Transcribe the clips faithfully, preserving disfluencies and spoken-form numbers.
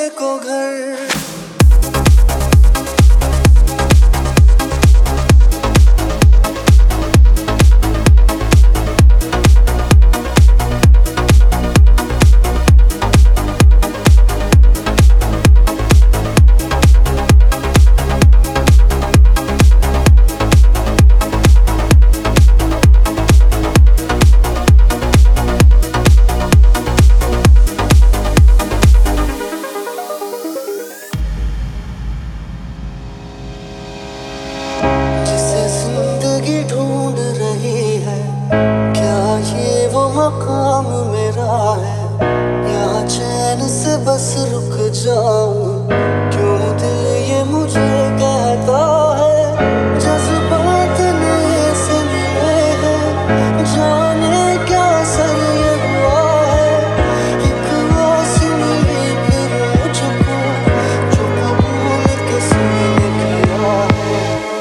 को घर। ढूंढ रही है क्या ये वो मकाम मेरा है, यहाँ चैन से बस रुक जाऊं, क्यों दिल ये मुझे कहता है, जज्बात नए से मिले हैं, जाने क्या सर ये हुआ है, एक आस मिली फिर मुझको, जो कबूल किसी ने किया है।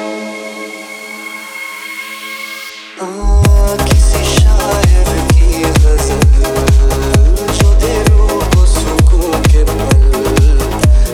आ, किसी शायर की गज़ल जो दे रूह को सुकून के पल,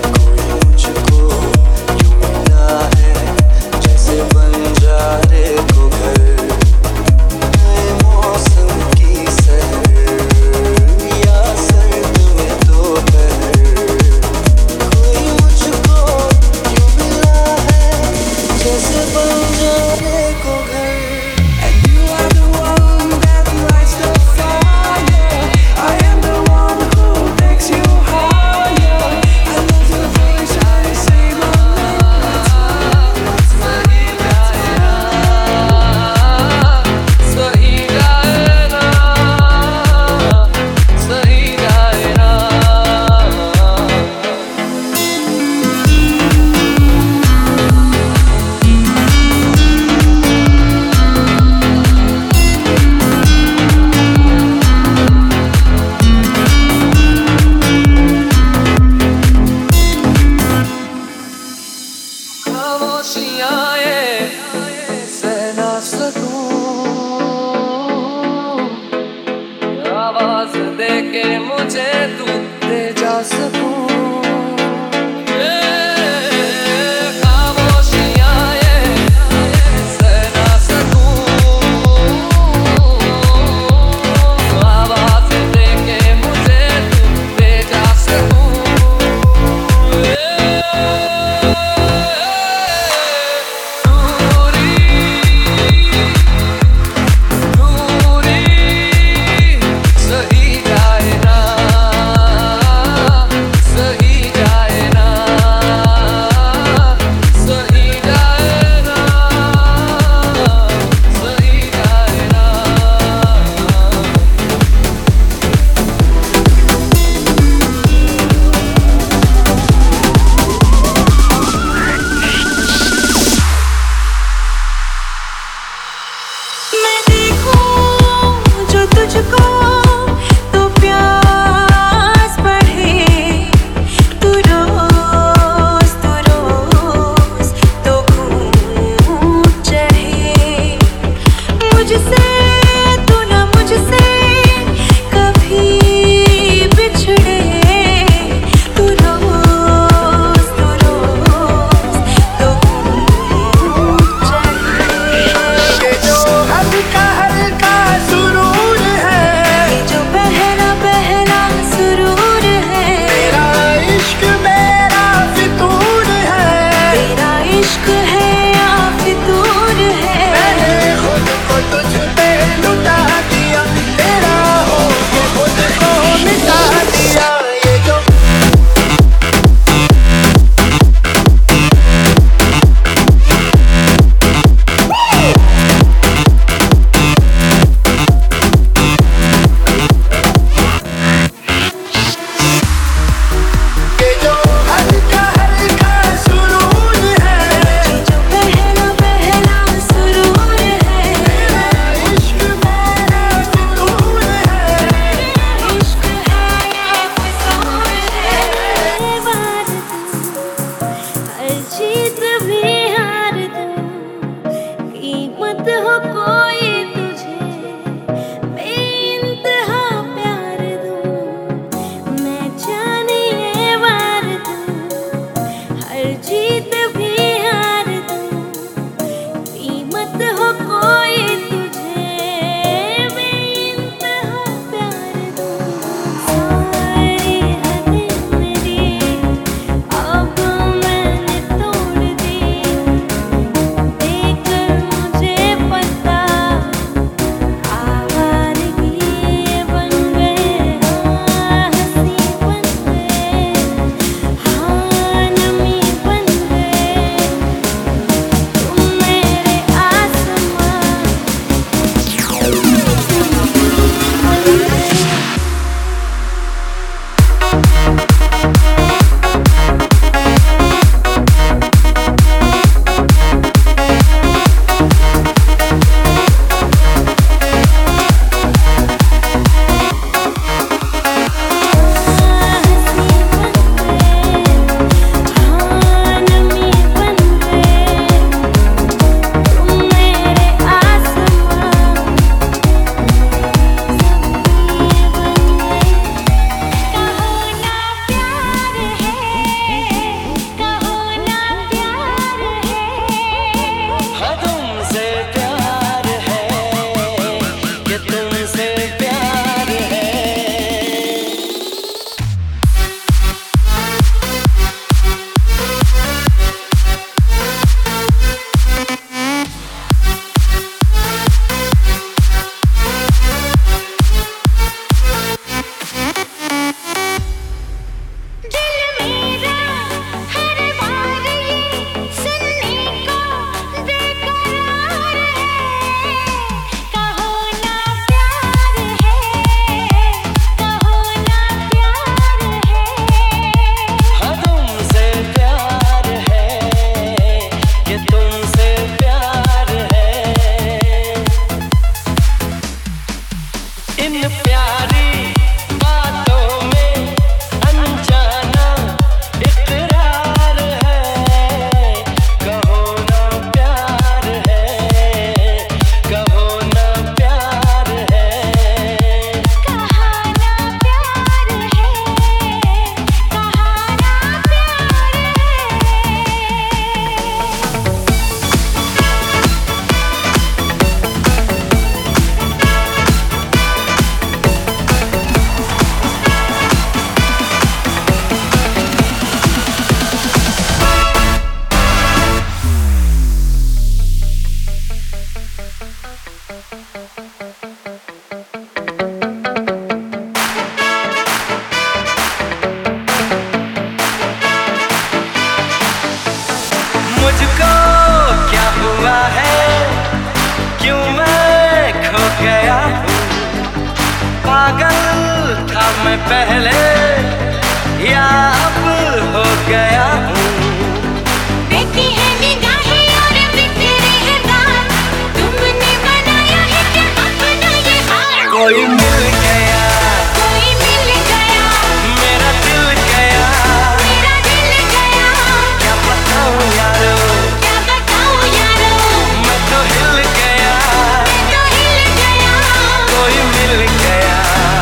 पहले या अब हो गया हूँ। देखती है निगाहें और बिखरे हैं बाल, तुमने बनाया है क्या अपना ये हाल। कोई मिल गया, कोई मिल गया, मेरा दिल गया, मेरा दिल गया। क्या बताऊँ यारो, क्या बताऊँ यारो, मैं तो हिल गया, मैं तो हिल गया। कोई मिल गया,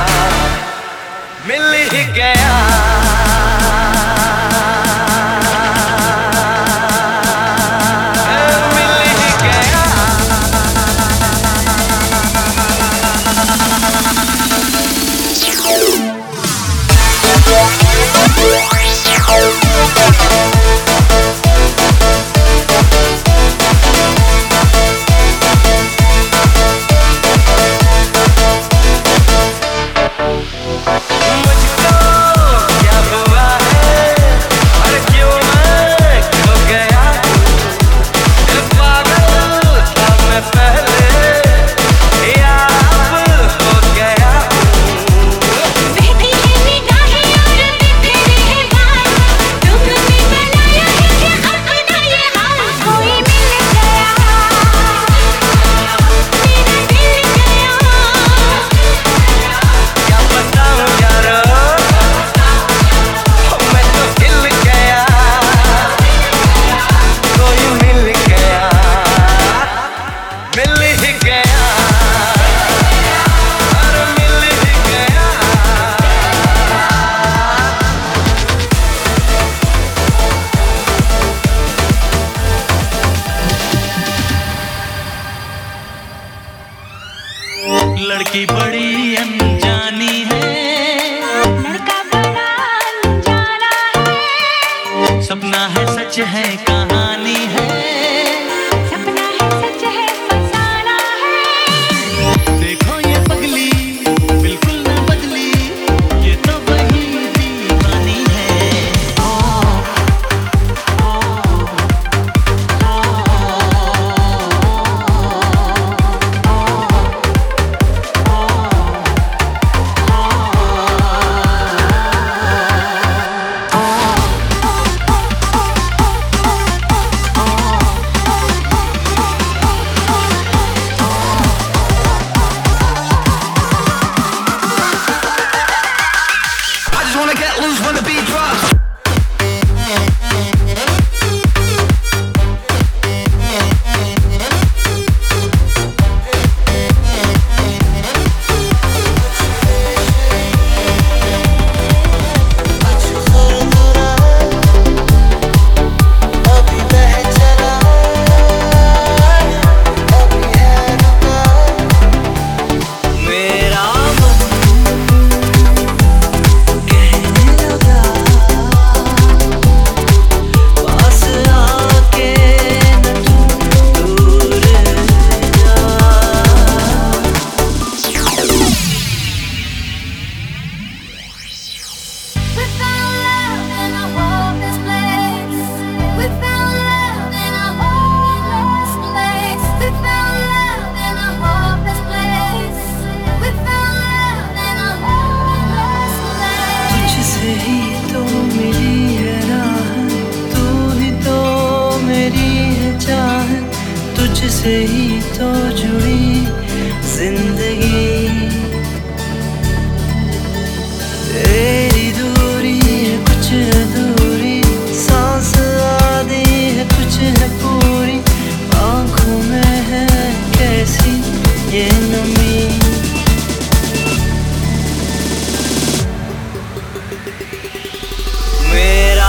मिल ही गया। लड़की बड़ी अनजानी है, लड़का बड़ा अनजाना है। सपना है सच है कहानी है, सपना है सच है फसाना है। देखो ये पगली बिल्कुल न बदली, ये तो वही दीवानी है। ओ, ओ, ओ, तुझसे ही तो जुड़ी जिंदगी, तेरी दूरी है कुछ अधूरी, सांस आधी है कुछ है पूरी, आंखों में है कैसी ये नमी। मेरा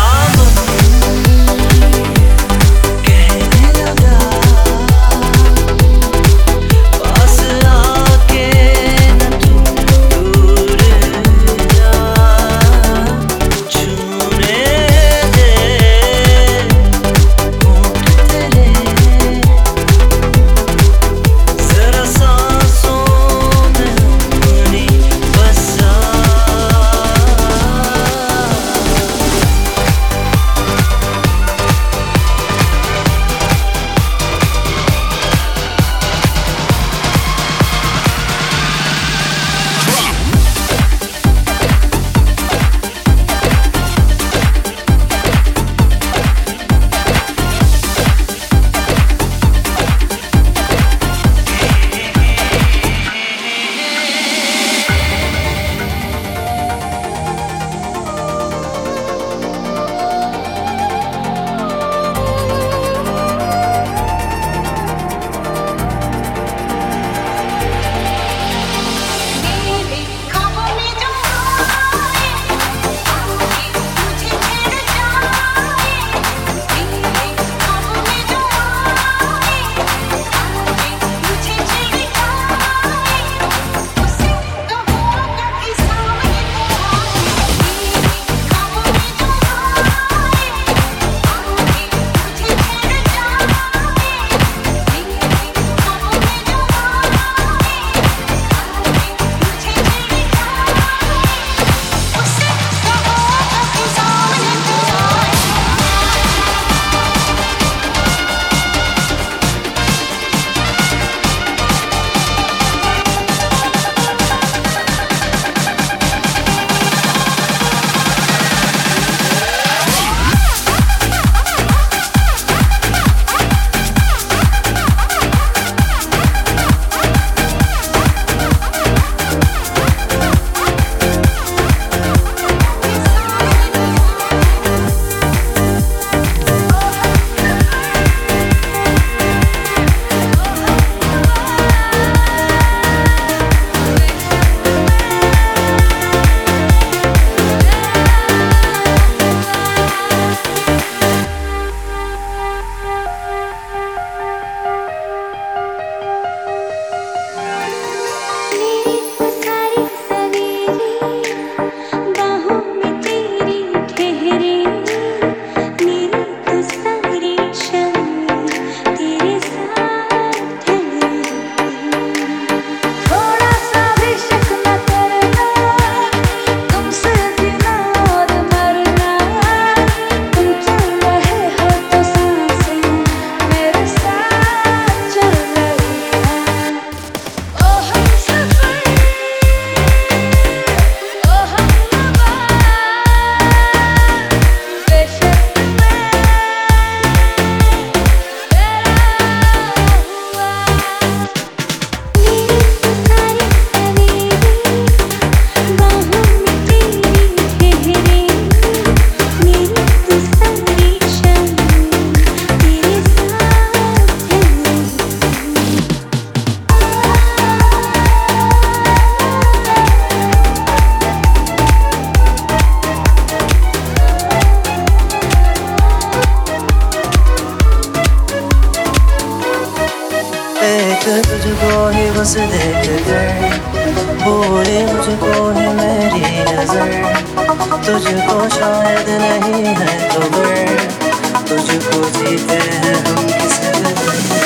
बस देख कर बोले मुझको है मेरी नजर, तुझको शायद नहीं है खबर, तुझको जीते हैं हम किस कदर।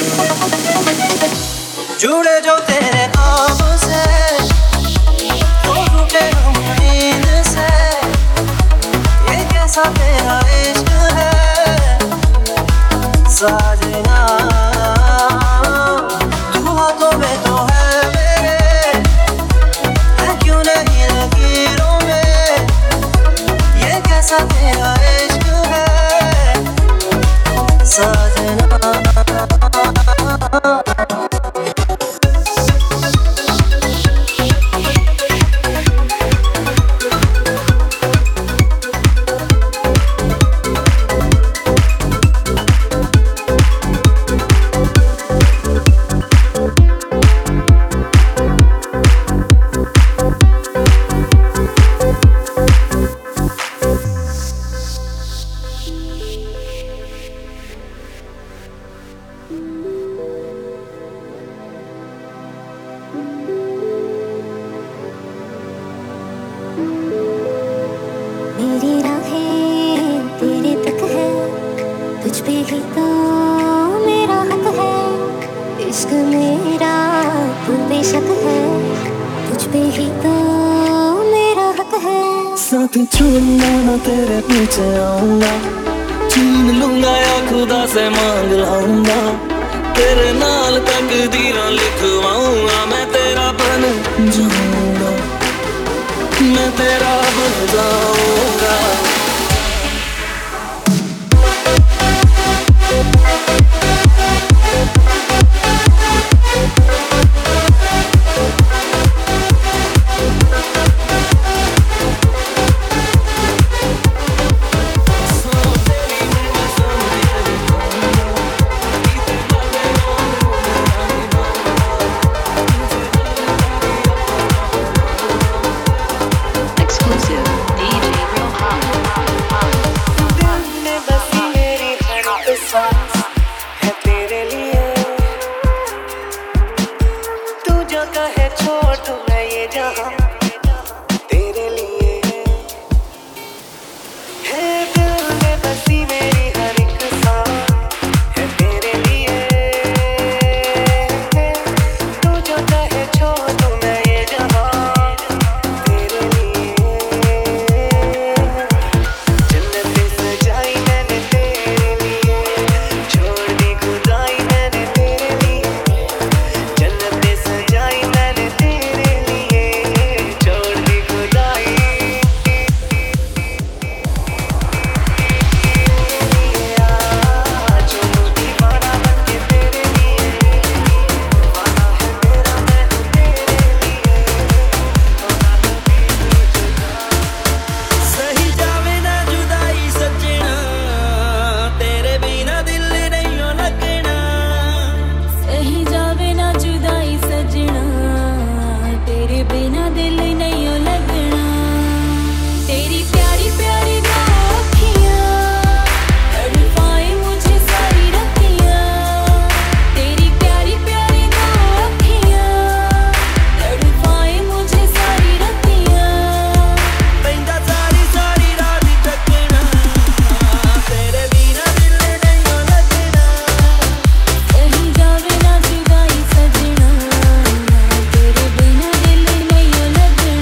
जुड़े जो तेरे ख्वाब से, तो टूटे हम नींद से, ये कैसा तेरा इश्क है साजना। तू हाथों में तो है मेरे, है क्यों नहीं लकीरों में, ये कैसा तेरा इश्क है साजना। मेरी राहें तेरे तक है, तुझ पे ही तो मेरा हक है, इश्क मेरा तू बेशक है, तुझ पे ही तो मेरा हक है। साथ छोड़ना ना तेरे पीछे आऊंगा, छीन लूंगा या खुदा से मांग लाऊंगा, तेरे नाल तकदीरां लिखवाऊंगा, मैं तेरा बन जाऊंगा, मैं तेरा बन जाऊंगा। Exclusive D J Real Hot. दिल में बसी मेरी हर एक सांस है तेरे लिए, तू जो कहे छोड़ दूं मैं ये जहां तेरे लिए है। दिल में बसी मेरी हर एक सांस है तेरे लिए, तू जो कहे छोड़ दूं मैं ये जहां तेरे लिए। जन्नतें सजाई मैंने तेरे लिए, छोड़ दी खुदाई मैंने तेरे लिए, जन्नतें सजाई मैंने तेरे लिए, छोड़ दी खुदाई। आज हूँ दीवाना बनके तेरे लिए, दीवाना है मेरा मैं हूँ तेरे लिए, सही जावे ना जुदाई सजना, तेरे बिना दिल नहीं हो लगना। सही जावे ना जुदाई सजना, तेरे बिना दिल नहीं हो लगना। तेरी प्यारी प्यारी दो अखियाँ तड़पाए मुझे सारी रतियाँ, तेरी प्यारी प्यारी दो अखियाँ तड़पाए मुझे सारी रतियाँ। पैंदा सारी सारी रात तकना, तेरे बिना दिल नहीं हो लगना। सही जावे ना जुदाई सजना, तेरे बिना दिल नहीं हो लगना।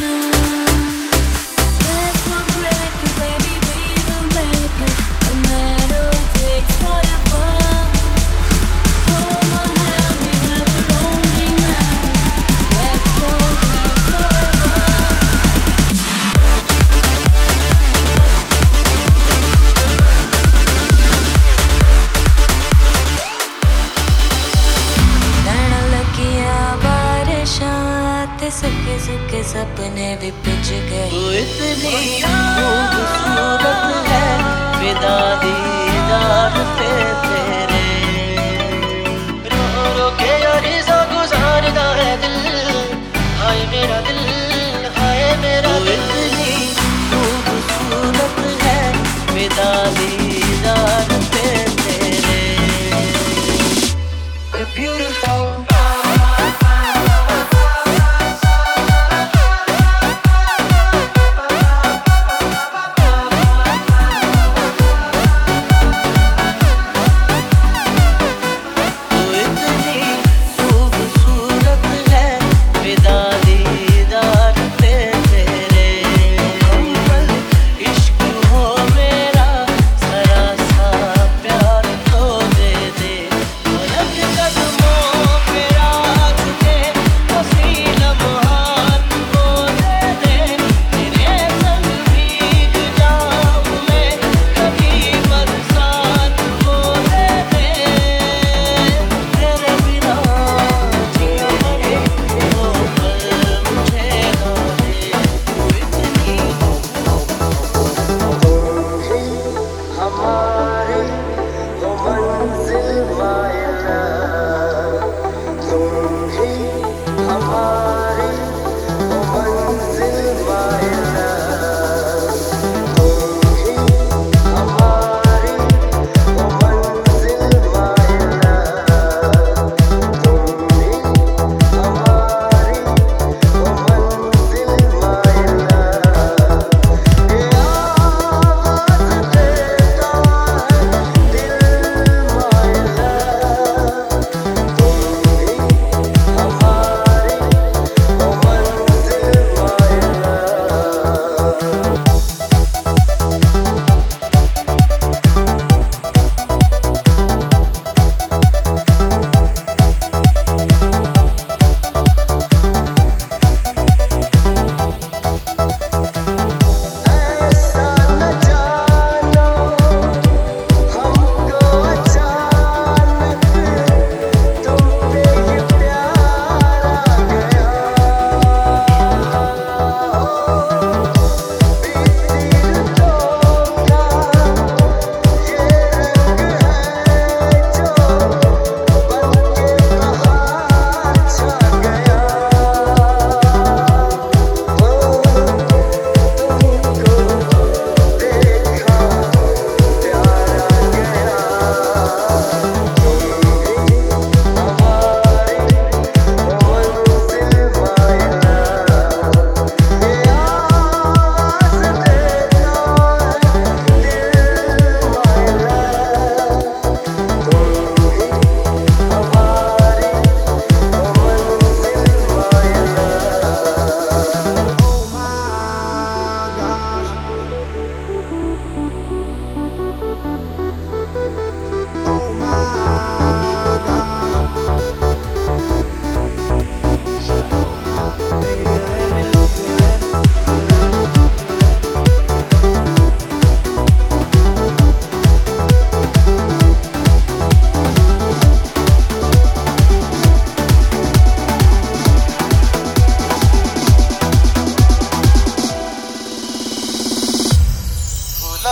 Let's not break it, baby, we will make it, no matter what it takes forever. Hold my hand, we have a lonely night. Let's go नैना लगिया बारिशां ते सुके सुके सपने भी पिच गए। तू इतनी खूबसूरत है, फिदा दीदार पे तेरे, रो रो के यारी सा गुजारदा है दिल, हाय मेरा दिल, हाय मेरा दिल। तू इतनी खूबसूरत है, फिदा दीदार पे तेरे, you're beautiful।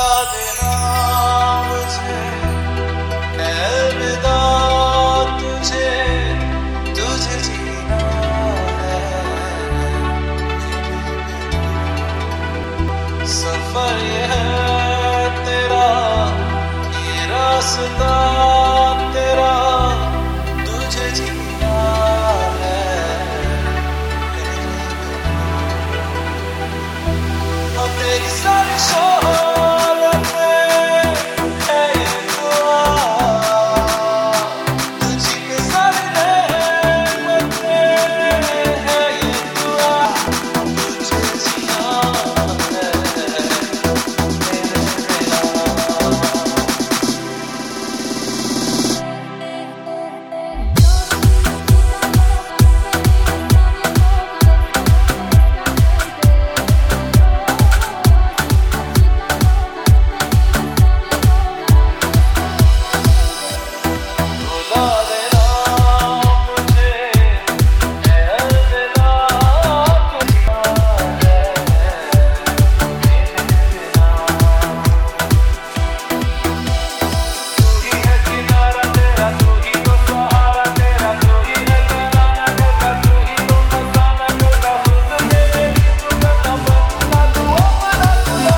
देना मुझे, अलविदा तुझे, तुझे जीना है। सफर ये है तेरा, ये रास्ता तेरा, तुझे जीना है। और तेरी सारी शोहरतें है ये दुआ, तुझी पे सारी नेमतें है ये दुआ, तुझे जीना है मेरे खुदा देना मुझे, अलविदा तुझे है। तू ही है किनारा तेरा, तू ही तो सहारा तेरा, तू ही है तराना तेरा, तू ही तो फसाना तेरा, खुद मेरे तू करना बनना तू अपना खुदा।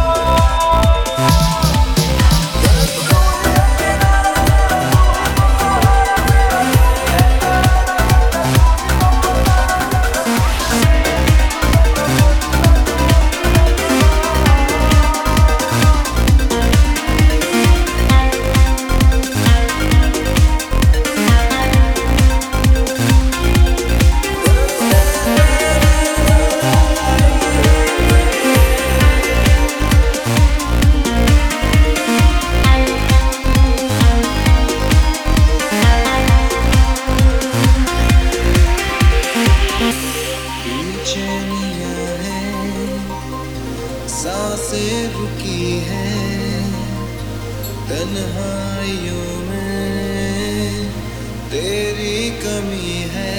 बेचैनियां हैं, सांसें रुकी हैं, तन्हाइयों में तेरी कमी है।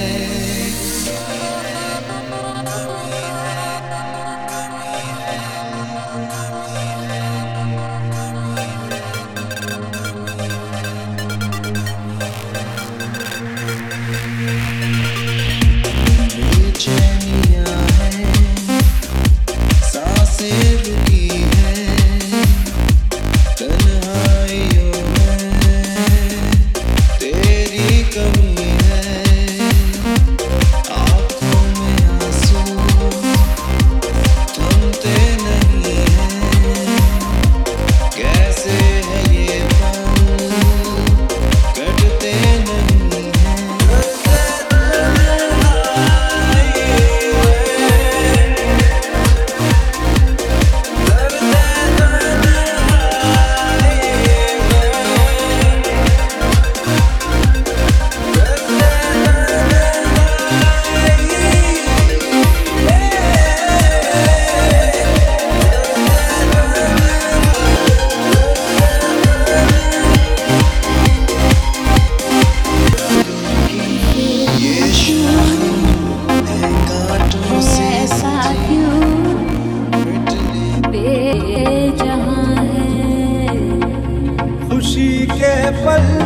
बेचैनियां हैं, सांसें रुकी हैं, तन्हाइयों में तेरी कमी है। आँखों में आंसू थमते नहीं हैं, कैसे है ये पल कटते नहीं हैं। ये शाही है कांटों से सजी, मिटने जहाँ है खुशी के पल